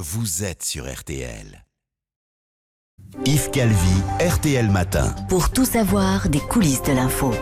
vous êtes sur RTL. Yves Calvi, RTL Matin. Pour tout savoir des coulisses de l'info.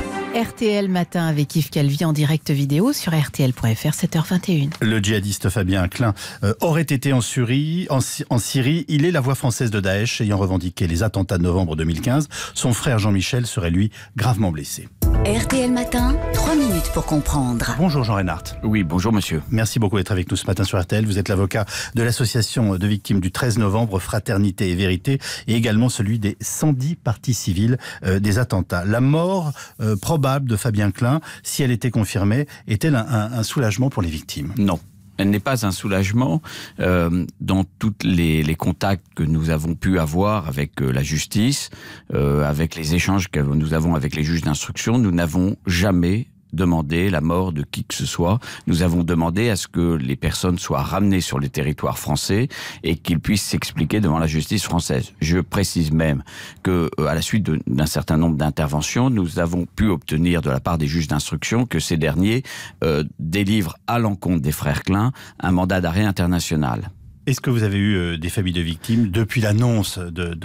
RTL Matin avec Yves Calvi en direct vidéo sur rtl.fr, 7h21. Le djihadiste Fabien Klein aurait été en Syrie. Il est la voix française de Daesh ayant revendiqué les attentats de novembre 2015. Son frère Jean-Michel serait lui gravement blessé. RTL Matin, 3 minutes pour comprendre. Bonjour Jean Reinhardt. Oui, bonjour monsieur. Merci beaucoup d'être avec nous ce matin sur RTL. Vous êtes l'avocat de l'association de victimes du 13 novembre, Fraternité et Vérité, et également celui des 110 parties civiles des attentats. La mort probable de Fabien Klein, si elle était confirmée, est-elle un soulagement pour les victimes ? Non. Elle n'est pas un soulagement. Dans tous les contacts que nous avons pu avoir avec la justice, avec les échanges que nous avons avec les juges d'instruction, nous n'avons jamais demandé la mort de qui que ce soit. Nous avons demandé à ce que les personnes soient ramenées sur le territoire français et qu'ils puissent s'expliquer devant la justice française. Je précise même que, à la suite d'un certain nombre d'interventions, nous avons pu obtenir de la part des juges d'instruction que ces derniers délivrent à l'encontre des frères Klein un mandat d'arrêt international. Est-ce que vous avez eu des familles de victimes depuis l'annonce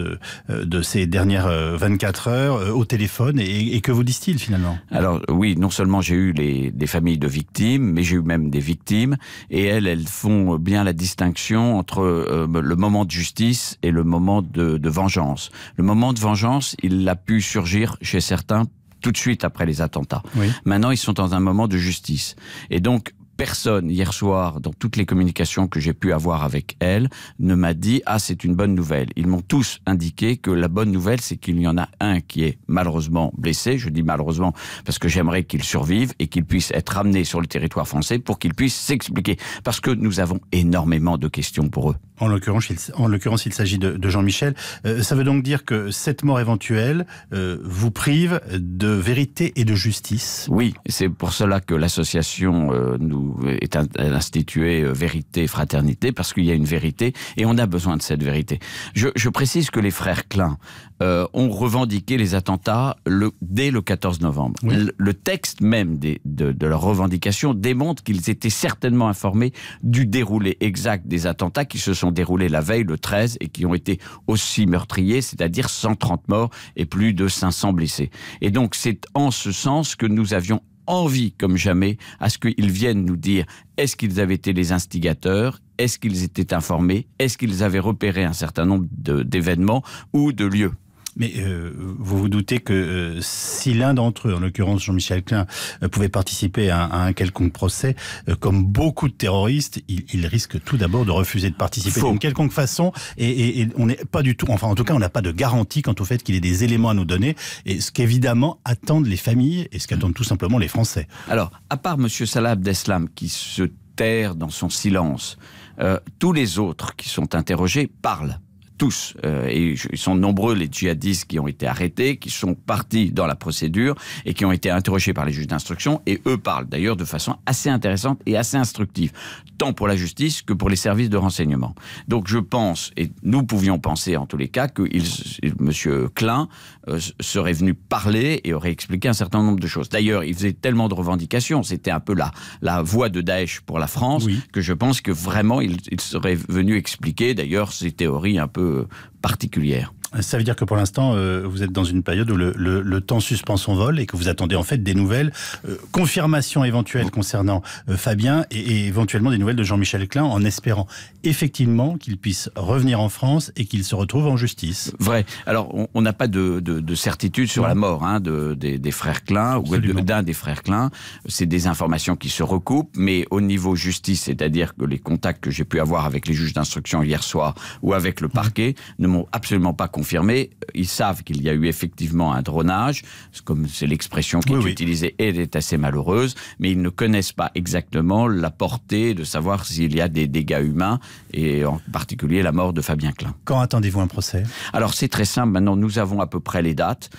de ces dernières 24 heures au téléphone et que vous disent-ils finalement ? Alors oui, non seulement j'ai eu des familles de victimes, mais j'ai eu même des victimes et elles font bien la distinction entre le moment de justice et le moment de vengeance. Le moment de vengeance, il a pu surgir chez certains tout de suite après les attentats. Oui. Maintenant, ils sont dans un moment de justice. Et donc, personne, hier soir, dans toutes les communications que j'ai pu avoir avec elle, ne m'a dit « Ah, c'est une bonne nouvelle ». Ils m'ont tous indiqué que la bonne nouvelle, c'est qu'il y en a un qui est malheureusement blessé. Je dis malheureusement parce que j'aimerais qu'il survive et qu'il puisse être ramené sur le territoire français pour qu'il puisse s'expliquer. Parce que nous avons énormément de questions pour eux. En l'occurrence, il s'agit de Jean-Michel. Ça veut donc dire que cette mort éventuelle vous prive de vérité et de justice ? Oui, c'est pour cela que l'association est instituée Vérité et Fraternité, parce qu'il y a une vérité et on a besoin de cette vérité. Je précise que les frères Klein ont revendiqué les attentats dès le 14 novembre. Oui. Le texte même de leur revendication démontre qu'ils étaient certainement informés du déroulé exact des attentats qui se sont déroulés la veille, le 13, et qui ont été aussi meurtriers, c'est-à-dire 130 morts et plus de 500 blessés. Et donc c'est en ce sens que nous avions envie comme jamais à ce qu'ils viennent nous dire est-ce qu'ils avaient été les instigateurs, est-ce qu'ils étaient informés, est-ce qu'ils avaient repéré un certain nombre d'événements ou de lieux. Mais vous vous doutez que si l'un d'entre eux, en l'occurrence Jean-Michel Klein, pouvait participer à un quelconque procès, comme beaucoup de terroristes, il risque tout d'abord de refuser de participer d'une quelconque façon. Et on n'est pas du tout, enfin en tout cas, on n'a pas de garantie quant au fait qu'il ait des éléments à nous donner. Et ce qu'évidemment attendent les familles et ce qu'attendent tout simplement les Français. Alors, à part Monsieur Salah Abdeslam qui se terre dans son silence, tous les autres qui sont interrogés parlent. Tous, et ils sont nombreux les djihadistes qui ont été arrêtés, qui sont partis dans la procédure et qui ont été interrogés par les juges d'instruction, et eux parlent d'ailleurs de façon assez intéressante et assez instructive, tant pour la justice que pour les services de renseignement. Donc je pense, et nous pouvions penser en tous les cas, que Monsieur Klein serait venu parler et aurait expliqué un certain nombre de choses. D'ailleurs, il faisait tellement de revendications, c'était un peu la voix de Daesh pour la France, oui, que je pense que vraiment il serait venu expliquer d'ailleurs ces théories un peu particulière. Ça veut dire que pour l'instant, vous êtes dans une période où le temps suspend son vol et que vous attendez en fait des nouvelles, confirmations éventuelles concernant Fabien et éventuellement des nouvelles de Jean-Michel Klein, en espérant effectivement qu'il puisse revenir en France et qu'il se retrouve en justice. Vrai. Alors, on n'a pas de certitude sur la mort des frères Klein ou d'un des frères Klein. C'est des informations qui se recoupent, mais au niveau justice, c'est-à-dire que les contacts que j'ai pu avoir avec les juges d'instruction hier soir ou avec le parquet ne m'ont absolument pas confirmé. Ils savent qu'il y a eu effectivement un dronage, comme c'est l'expression qui est utilisée, et elle est assez malheureuse, mais ils ne connaissent pas exactement la portée de savoir s'il y a des dégâts humains, et en particulier la mort de Fabien Klein. Quand attendez-vous un procès ? Alors c'est très simple, maintenant nous avons à peu près les dates.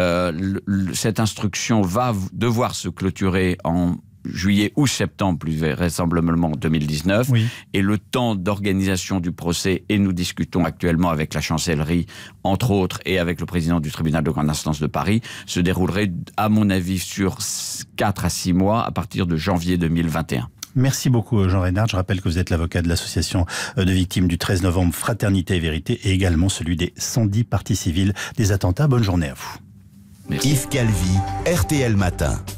Cette instruction va devoir se clôturer en juillet ou septembre, plus vraisemblablement 2019, et le temps d'organisation du procès, et nous discutons actuellement avec la chancellerie, entre autres, et avec le président du tribunal de grande instance de Paris, se déroulerait, à mon avis, sur 4 à 6 mois, à partir de janvier 2021. Merci beaucoup Jean Reynard. Je rappelle que vous êtes l'avocat de l'association de victimes du 13 novembre Fraternité et Vérité et également celui des 110 parties civiles des attentats. Bonne journée à vous. Merci. Yves Calvi, RTL Matin.